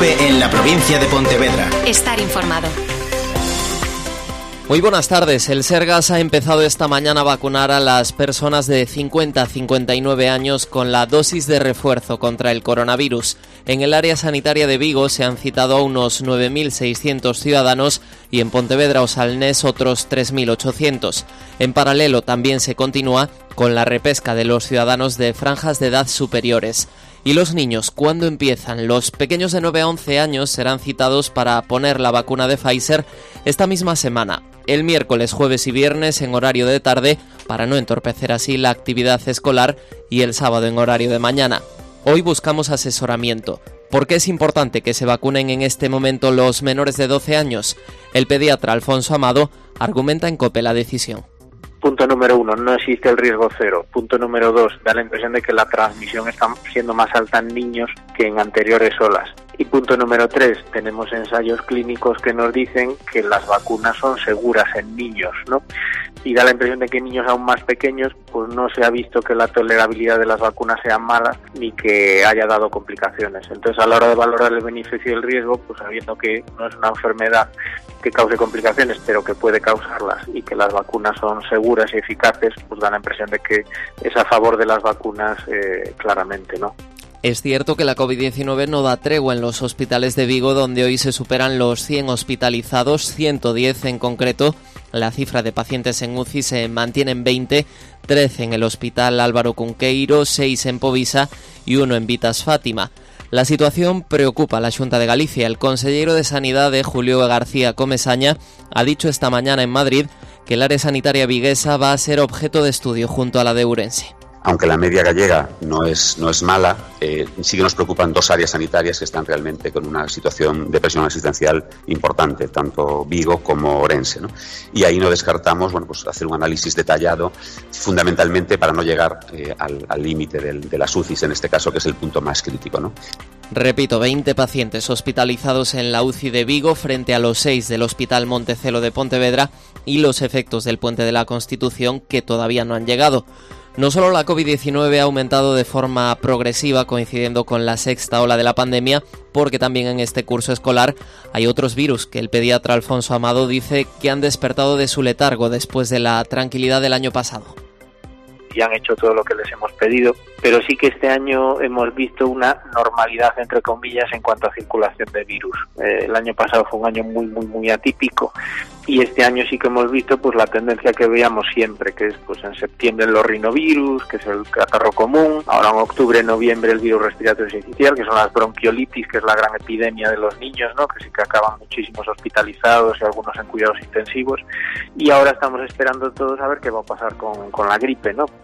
COPE en la provincia de Pontevedra. Estar informado. Muy buenas tardes. El Sergas ha empezado esta mañana a vacunar a las personas de 50 a 59 años con la dosis de refuerzo contra el coronavirus. En el área sanitaria de Vigo se han citado a unos 9.600 ciudadanos y en Pontevedra o Salnés otros 3.800. En paralelo también se continúa con la repesca de los ciudadanos de franjas de edad superiores. ¿Y los niños cuándo empiezan? Los pequeños de 9 a 11 años serán citados para poner la vacuna de Pfizer esta misma semana. El miércoles, jueves y viernes en horario de tarde para no entorpecer así la actividad escolar y el sábado en horario de mañana. Hoy buscamos asesoramiento. ¿Por qué es importante que se vacunen en este momento los menores de 12 años? El pediatra Alfonso Amado argumenta en COPE la decisión. Punto número 1, no existe el riesgo cero. Punto número 2, da la impresión de que la transmisión está siendo más alta en niños que en anteriores olas. Y punto número 3, tenemos ensayos clínicos que nos dicen que las vacunas son seguras en niños, ¿no? Y da la impresión de que en niños aún más pequeños pues no se ha visto que la tolerabilidad de las vacunas sea mala ni que haya dado complicaciones. Entonces, a la hora de valorar el beneficio y el riesgo, pues sabiendo que no es una enfermedad que cause complicaciones, pero que puede causarlas, y que las vacunas son seguras y eficaces, pues da la impresión de que es a favor de las vacunas claramente, ¿no? Es cierto que la COVID-19 no da tregua en los hospitales de Vigo, donde hoy se superan los 100 hospitalizados, 110 en concreto. La cifra de pacientes en UCI se mantiene en 20, 13 en el Hospital Álvaro Cunqueiro, 6 en Povisa y 1 en Vitas Fátima. La situación preocupa a la Xunta de Galicia. El consejero de Sanidad, Julio García Comesaña, ha dicho esta mañana en Madrid que el área sanitaria viguesa va a ser objeto de estudio junto a la de Ourense. Aunque la media gallega no es mala, sí que nos preocupan dos áreas sanitarias que están realmente con una situación de presión asistencial importante, tanto Vigo como Ourense, ¿no? Y ahí no descartamos pues hacer un análisis detallado, fundamentalmente para no llegar al límite de las UCIs, en este caso, que es el punto más crítico, ¿no? Repito, 20 pacientes hospitalizados en la UCI de Vigo frente a los 6 del Hospital Montecelo de Pontevedra y los efectos del Puente de la Constitución que todavía no han llegado. No solo la COVID-19 ha aumentado de forma progresiva coincidiendo con la sexta ola de la pandemia, porque también en este curso escolar hay otros virus que el pediatra Alfonso Amado dice que han despertado de su letargo después de la tranquilidad del año pasado. Y han hecho todo lo que les hemos pedido, pero sí que este año hemos visto una normalidad, entre comillas, en cuanto a circulación de virus. El año pasado fue un año muy atípico, y este año sí que hemos visto pues la tendencia que veíamos siempre, que es pues en septiembre los rinovirus, que es el catarro común, ahora en octubre, noviembre el virus respiratorio sincicial, que son las bronquiolitis, que es la gran epidemia de los niños, ¿no? Que sí que acaban muchísimos hospitalizados y algunos en cuidados intensivos, y ahora estamos esperando todos a ver qué va a pasar con la gripe, ¿no?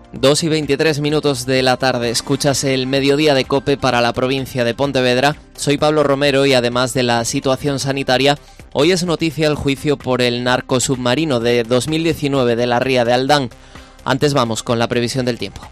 2:23 de la tarde, escuchas el mediodía de COPE para la provincia de Pontevedra. Soy Pablo Romero y además de la situación sanitaria, hoy es noticia el juicio por el narcosubmarino de 2019 de la ría de Aldán. Antes vamos con la previsión del tiempo.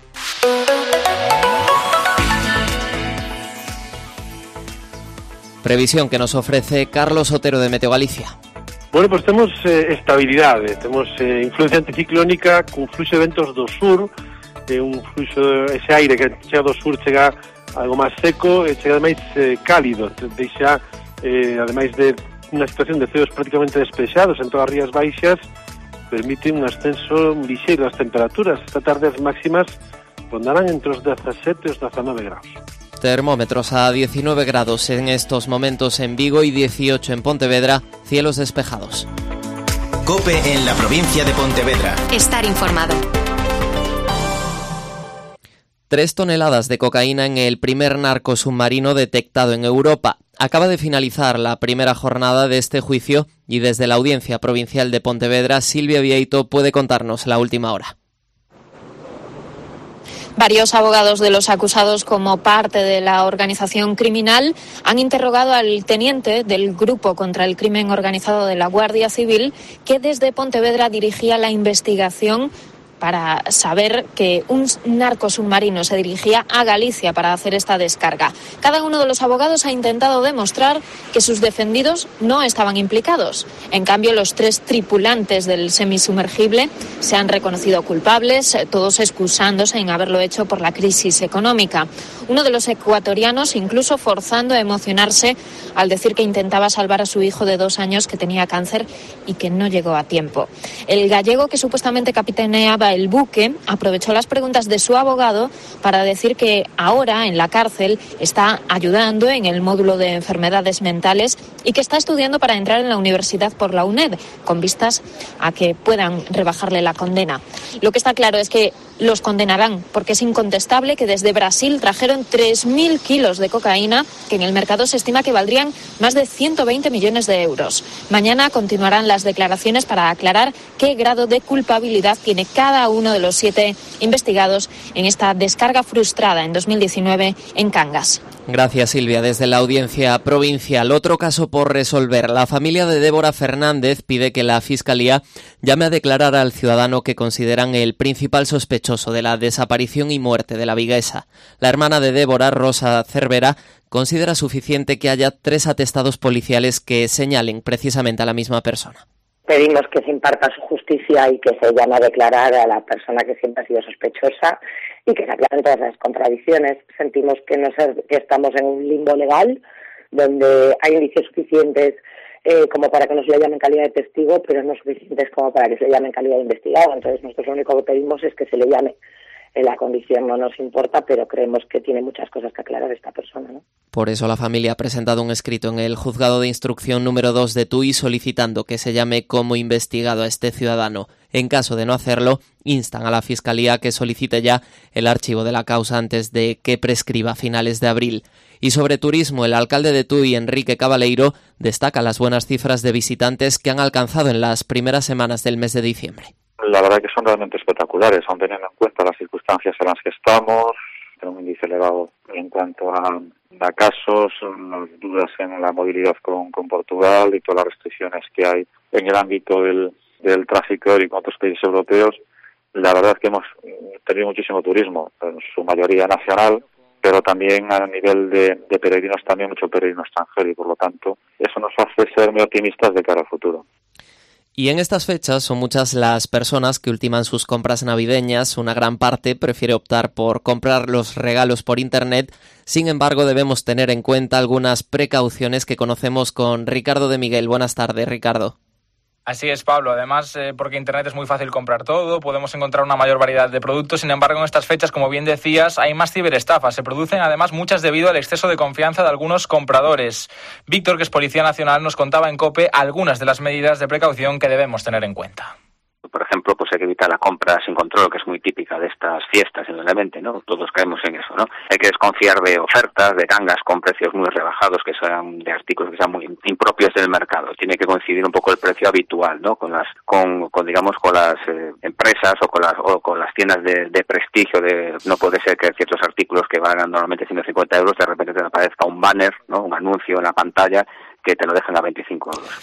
Previsión que nos ofrece Carlos Otero de Meteo Galicia. Bueno, pues temos estabilidade, temos influencia anticiclónica cun fluxo de ventos do sur, un fluxo, ese aire que chega do sur chega algo máis seco, chega ademais cálido, deixa, ademais de unha situación de ceos prácticamente despexados en todas as rías baixas, permite un ascenso lixeiro das temperaturas. Esta tarde as máximas rondarán entre os 17 e os 19 graus. Termómetros a 19 grados en estos momentos en Vigo y 18 en Pontevedra, cielos despejados. COPE en la provincia de Pontevedra. Estar informado. 3 toneladas de cocaína en el primer narcosubmarino detectado en Europa. Acaba de finalizar la primera jornada de este juicio y desde la Audiencia Provincial de Pontevedra, Silvia Vieito puede contarnos la última hora. Varios abogados de los acusados como parte de la organización criminal han interrogado al teniente del Grupo contra el Crimen Organizado de la Guardia Civil, que desde Pontevedra dirigía la investigación para saber que un narco submarino se dirigía a Galicia para hacer esta descarga. Cada uno de los abogados ha intentado demostrar que sus defendidos no estaban implicados. En cambio, los 3 tripulantes del semisumergible se han reconocido culpables, todos excusándose en haberlo hecho por la crisis económica. Uno de los ecuatorianos incluso forzando a emocionarse al decir que intentaba salvar a su hijo de 2 años que tenía cáncer y que no llegó a tiempo. El gallego que supuestamente capitaneaba el buque aprovechó las preguntas de su abogado para decir que ahora en la cárcel está ayudando en el módulo de enfermedades mentales y que está estudiando para entrar en la universidad por la UNED, con vistas a que puedan rebajarle la condena. Lo que está claro es que los condenarán, porque es incontestable que desde Brasil trajeron 3.000 kilos de cocaína, que en el mercado se estima que valdrían más de 120 millones de euros. Mañana continuarán las declaraciones para aclarar qué grado de culpabilidad tiene cada uno de los 7 investigados en esta descarga frustrada en 2019 en Cangas. Gracias, Silvia. Desde la Audiencia Provincial, otro caso por resolver. La familia de Débora Fernández pide que la Fiscalía llame a declarar al ciudadano que consideran el principal sospechoso de la desaparición y muerte de la viguesa. La hermana de Débora, Rosa Cervera, considera suficiente que haya 3 atestados policiales que señalen precisamente a la misma persona. Pedimos que se imparta su justicia y que se llame a declarar a la persona que siempre ha sido sospechosa y que se aclaren todas las contradicciones. Sentimos que estamos en un limbo legal donde hay indicios suficientes como para que no se le llame en calidad de testigo, pero no suficientes como para que se le llame en calidad de investigado. Entonces nosotros lo único que pedimos es que se le llame. La condición no nos importa, pero creemos que tiene muchas cosas que aclarar esta persona, ¿no? Por eso la familia ha presentado un escrito en el Juzgado de Instrucción número 2 de Tui solicitando que se llame como investigado a este ciudadano. En caso de no hacerlo, instan a la Fiscalía a que solicite ya el archivo de la causa antes de que prescriba a finales de abril. Y sobre turismo, el alcalde de Tui, Enrique Cabaleiro, destaca las buenas cifras de visitantes que han alcanzado en las primeras semanas del mes de diciembre. La verdad que son realmente espectaculares, aun teniendo en cuenta las circunstancias en las que estamos, un índice elevado en cuanto a casos, las dudas en la movilidad con Portugal y todas las restricciones que hay en el ámbito del tráfico aéreo con otros países europeos. La verdad es que hemos tenido muchísimo turismo, en su mayoría nacional, pero también a nivel de peregrinos, también mucho peregrino extranjero, y por lo tanto eso nos hace ser muy optimistas de cara al futuro. Y en estas fechas son muchas las personas que ultiman sus compras navideñas. Una gran parte prefiere optar por comprar los regalos por Internet. Sin embargo, debemos tener en cuenta algunas precauciones que conocemos con Ricardo de Miguel. Buenas tardes, Ricardo. Así es, Pablo. Además, porque Internet es muy fácil comprar todo, podemos encontrar una mayor variedad de productos. Sin embargo, en estas fechas, como bien decías, hay más ciberestafas. Se producen además muchas debido al exceso de confianza de algunos compradores. Víctor, que es Policía Nacional, nos contaba en COPE algunas de las medidas de precaución que debemos tener en cuenta. Por ejemplo, pues hay que evitar la compra sin control, que es muy típica de estas fiestas, indudablemente, ¿no? Todos caemos en eso, ¿no? Hay que desconfiar de ofertas, de gangas con precios muy rebajados, que sean de artículos que sean muy impropios del mercado. Tiene que coincidir un poco el precio habitual, ¿no? Con las empresas o con las tiendas de prestigio. No puede ser que ciertos artículos que valgan normalmente 150 euros, de repente te aparezca un banner, ¿no? Un anuncio en la pantalla que te lo dejen a 25 euros.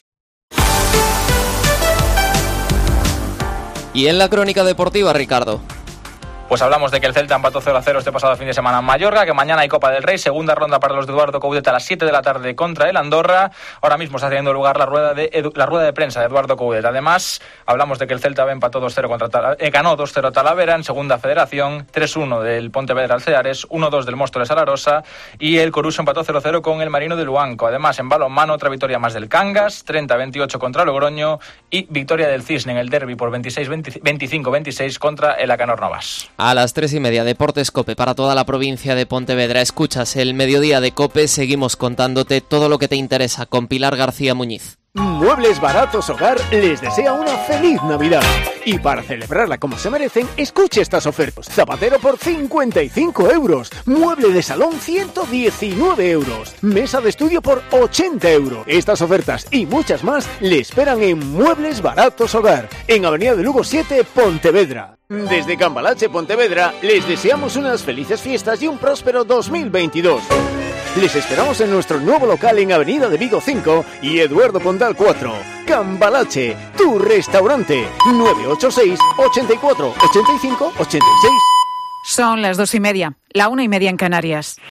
Y en la crónica deportiva, Ricardo. Pues hablamos de que el Celta empató 0-0 este pasado fin de semana en Mallorca, que mañana hay Copa del Rey, segunda ronda para los de Eduardo Coudet a las 7 de la tarde contra el Andorra. Ahora mismo está teniendo lugar la rueda de prensa de Eduardo Coudet. Además, hablamos de que el Celta empató 2-0 ganó 2-0 a Talavera en segunda federación, 3-1 del Pontevedra al Ceares, 1-2 del Móstoles a la Rosa, y el Coruso empató 0-0 con el Marino de Luanco. Además, en balonmano, otra victoria más del Cangas, 30-28 contra Logroño, y victoria del Cisne en el derbi por 25-26 contra el Acanor Novas. A las 3:30, Deportes COPE para toda la provincia de Pontevedra. Escuchas el mediodía de COPE, seguimos contándote todo lo que te interesa con Pilar García Muñiz. Muebles Baratos Hogar les desea una feliz Navidad. Y para celebrarla como se merecen, escuche estas ofertas. Zapatero por 55 euros. Mueble de salón 119 euros. Mesa de estudio por 80 euros. Estas ofertas y muchas más le esperan en Muebles Baratos Hogar, en Avenida de Lugo 7, Pontevedra. Desde Cambalache, Pontevedra, les deseamos unas felices fiestas y un próspero 2022. Les esperamos en nuestro nuevo local en Avenida de Vigo 5 y Eduardo Pondal 4. Cambalache, tu restaurante. 986 84 85 86. Son las 2:30, la 1:30 en Canarias.